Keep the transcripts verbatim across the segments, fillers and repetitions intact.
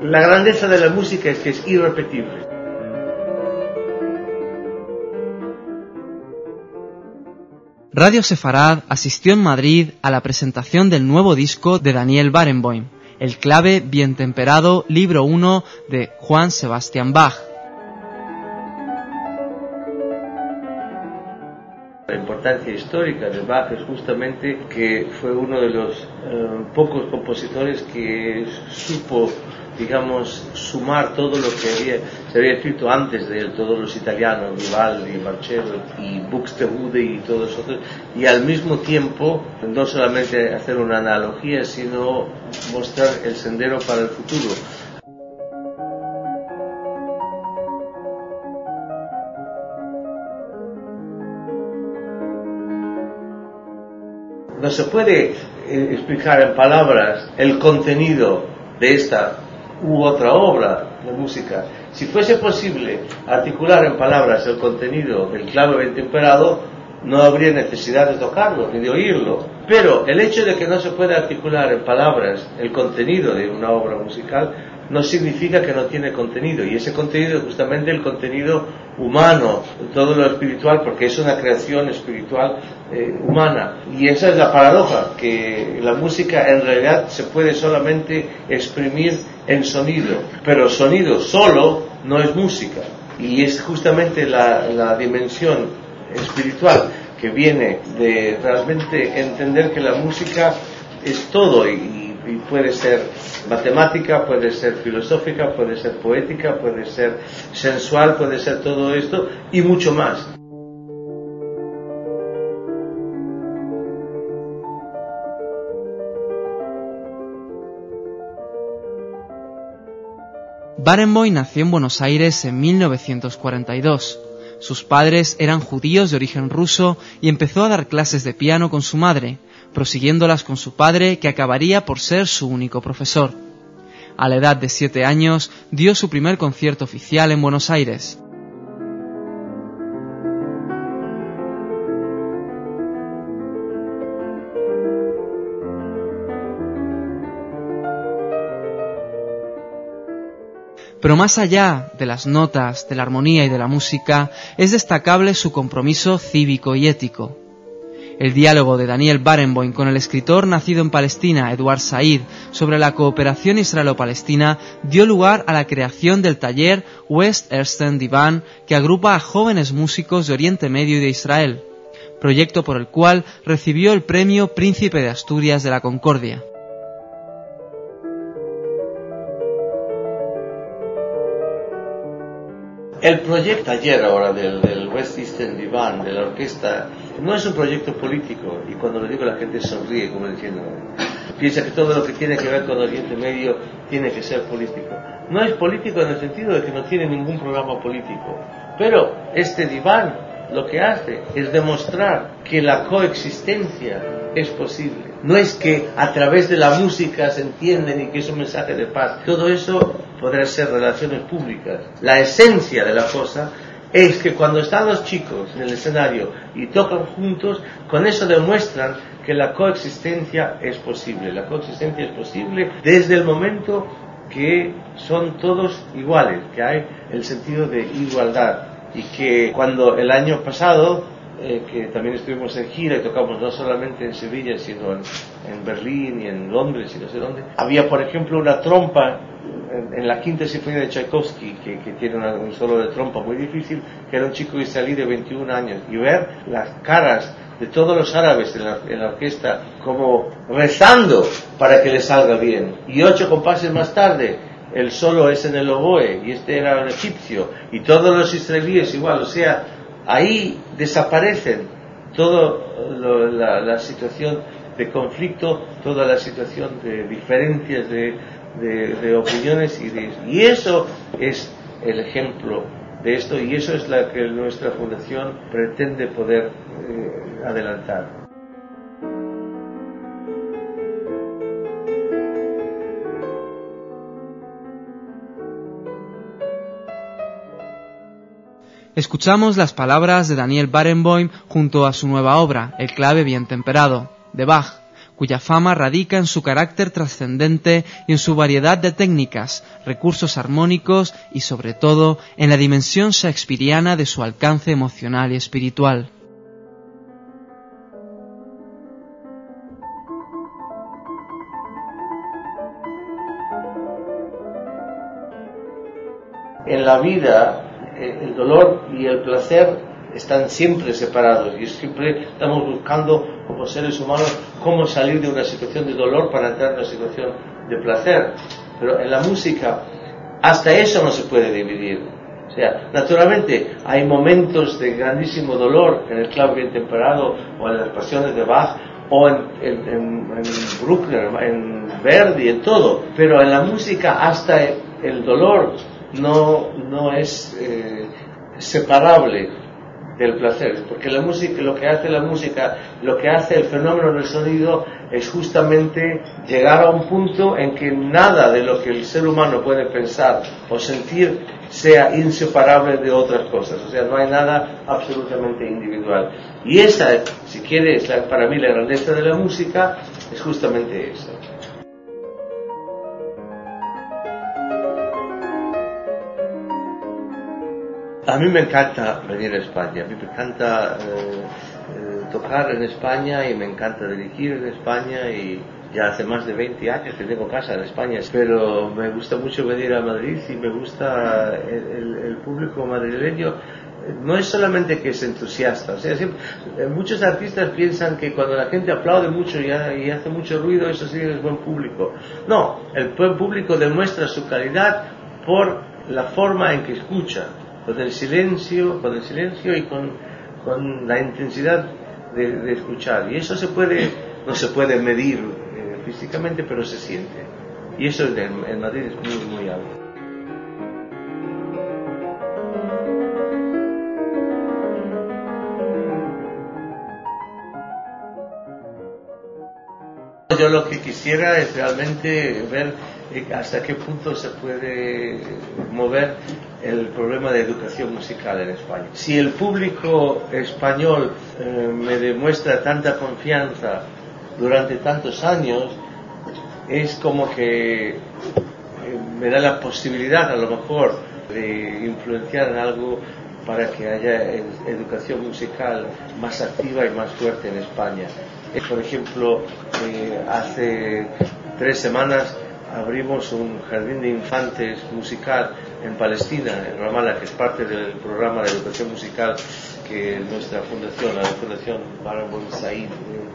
La grandeza de la música es que es irrepetible. Radio Sefarad asistió en Madrid a la presentación del nuevo disco de Daniel Barenboim, El clave bien temperado, libro uno de Juan Sebastian Bach. La importancia histórica de Bach es justamente que fue uno de los eh, pocos compositores que supo, digamos, sumar todo lo que había, se había escrito antes de él, todos los italianos, Vivaldi, Marcello y Buxtehude y todos otros, y al mismo tiempo no solamente hacer una analogía, sino mostrar el sendero para el futuro. No se puede eh, explicar en palabras el contenido de esta u otra obra de música. Si fuese posible articular en palabras el contenido del clave bien temperado, no habría necesidad de tocarlo ni de oírlo. Pero el hecho de que no se pueda articular en palabras el contenido de una obra musical no significa que no tiene contenido, y ese contenido es justamente el contenido humano, todo lo espiritual, porque es una creación espiritual eh, humana. Y esa es la paradoja, que la música en realidad se puede solamente exprimir en sonido, pero sonido solo no es música, y es justamente la, la dimensión espiritual que viene de realmente entender que la música es todo, y, y puede ser matemática, puede ser filosófica, puede ser poética, puede ser sensual, puede ser todo esto y mucho más. Barenboim nació en Buenos Aires en mil novecientos cuarenta y dos. Sus padres eran judíos de origen ruso y empezó a dar clases de piano con su madre, prosiguiéndolas con su padre, que acabaría por ser su único profesor. A la edad de siete años dio su primer concierto oficial en Buenos Aires. Pero más allá de las notas, de la armonía y de la música, es destacable su compromiso cívico y ético. El diálogo de Daniel Barenboim con el escritor nacido en Palestina, Eduard Said, sobre la cooperación israelo-palestina dio lugar a la creación del taller West Eastern Divan, que agrupa a jóvenes músicos de Oriente Medio y de Israel, proyecto por el cual recibió el premio Príncipe de Asturias de la Concordia. El proyecto ayer ahora del, del West Eastern Divan, de la orquesta, no es un proyecto político, y cuando lo digo la gente sonríe como diciendo, piensa que todo lo que tiene que ver con Oriente Medio tiene que ser político. No es político en el sentido de que no tiene ningún programa político, pero este diván lo que hace es demostrar que la coexistencia es posible. No es que a través de la música se entienden y que es un mensaje de paz. Todo eso podrá ser relaciones públicas. La esencia de la cosa es que cuando están los chicos en el escenario y tocan juntos, con eso demuestran que la coexistencia es posible. La coexistencia es posible desde el momento que son todos iguales, que hay el sentido de igualdad. Y que cuando el año pasado, eh, que también estuvimos en gira y tocamos no solamente en Sevilla, sino en, en Berlín y en Londres y no sé dónde, había por ejemplo una trompa en, en la quinta sinfonía de Tchaikovsky, que, que tiene una, un solo de trompa muy difícil, que era un chico israelí de veintiún años, y ver las caras de todos los árabes en la, en la orquesta como rezando para que le salga bien, y ocho compases más tarde el solo es en el oboe, y este era un egipcio, y todos los israelíes igual, o sea, ahí desaparecen toda la, la situación de conflicto, toda la situación de diferencias de, de, de opiniones, y, de, y eso es el ejemplo de esto, y eso es lo que nuestra fundación pretende poder eh, adelantar. Escuchamos las palabras de Daniel Barenboim junto a su nueva obra, El clave bien temperado, de Bach, cuya fama radica en su carácter trascendente y en su variedad de técnicas, recursos armónicos y, sobre todo, en la dimensión shakespeariana de su alcance emocional y espiritual. En la vida, el dolor y el placer están siempre separados y siempre estamos buscando como seres humanos cómo salir de una situación de dolor para entrar en una situación de placer. Pero en la música hasta eso no se puede dividir. O sea, naturalmente hay momentos de grandísimo dolor en el clavo bien temperado o en las pasiones de Bach o en, en, en, en Bruckner, en Verdi, en todo. Pero en la música hasta el dolor no, no es eh, separable del placer, porque la música, lo que hace la música, lo que hace el fenómeno del sonido es justamente llegar a un punto en que nada de lo que el ser humano puede pensar o sentir sea inseparable de otras cosas, o sea, no hay nada absolutamente individual. Y esa, si quieres, para mí la grandeza de la música es justamente eso. A mí me encanta venir a España, a mí me encanta eh, eh, tocar en España y me encanta dirigir en España y ya hace más de veinte años que tengo casa en España, pero me gusta mucho venir a Madrid y me gusta el, el, el público madrileño. No es solamente que es entusiasta, o sea, siempre, muchos artistas piensan que cuando la gente aplaude mucho y, y hace mucho ruido, eso sí es buen público. No, el buen público demuestra su calidad por la forma en que escucha. Con el silencio, con el silencio y con, con la intensidad de, de escuchar. Y eso se puede, no se puede medir eh, físicamente, pero se siente. Y eso en, en Madrid es muy, muy alto. Yo lo que quisiera es realmente ver hasta qué punto se puede mover el problema de educación musical en España. Si el público español eh, me demuestra tanta confianza durante tantos años, es como que eh, me da la posibilidad a lo mejor de influenciar en algo para que haya educación musical más activa y más fuerte en España. Por ejemplo, eh, hace tres semanas abrimos un jardín de infantes musical en Palestina, en Ramallah, que es parte del programa de educación musical que nuestra fundación, la Fundación Barenboim Said,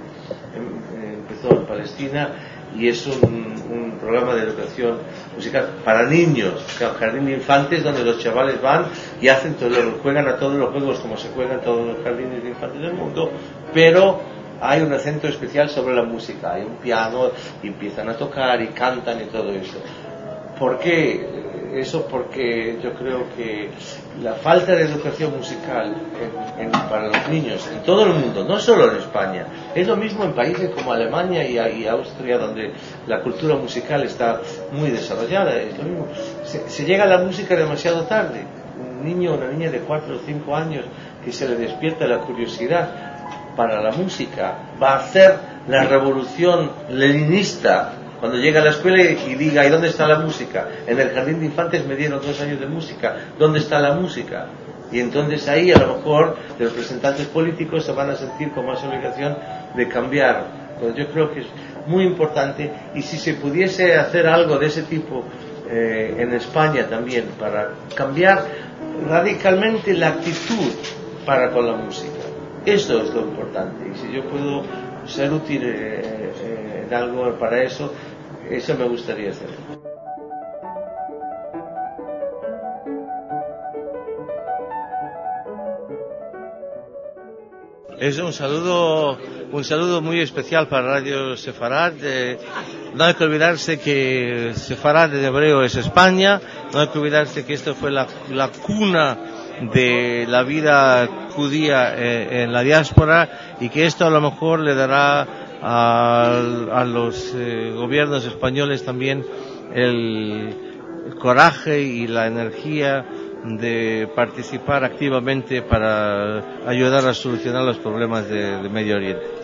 eh, empezó en Palestina, y es un, un programa de educación musical para niños, un jardín de infantes donde los chavales van y hacen todo, juegan a todos los juegos como se juegan todos los jardines de infantes del mundo, pero hay un acento especial sobre la música, hay un piano y empiezan a tocar y cantan y todo eso. ¿Por qué eso? Porque yo creo que la falta de educación musical en, en, para los niños en todo el mundo, no solo en España, es lo mismo en países como Alemania y, y Austria, donde la cultura musical está muy desarrollada, es lo mismo. Se, se llega a la música demasiado tarde. Un niño o una niña de cuatro o cinco años que se le despierta la curiosidad para la música va a hacer la revolución leninista cuando llega a la escuela y diga ¿y dónde está la música? En el jardín de infantes me dieron dos años de música, ¿dónde está la música? Y entonces ahí a lo mejor los representantes políticos se van a sentir con más obligación de cambiar. Pues yo creo que es muy importante, y si se pudiese hacer algo de ese tipo eh, en España también para cambiar radicalmente la actitud para con la música. Esto es lo importante, y si yo puedo ser útil eh, eh, en algo para eso, eso me gustaría hacer. Es un saludo, un saludo muy especial para Radio Sefarad. Eh, no hay que olvidarse que Sefarad en hebreo es España, no hay que olvidarse que esto fue la, la cuna de la vida judía eh, en la diáspora, y que esto a lo mejor le dará a, a los eh, gobiernos españoles también el, el coraje y la energía de participar activamente para ayudar a solucionar los problemas de, de Medio Oriente.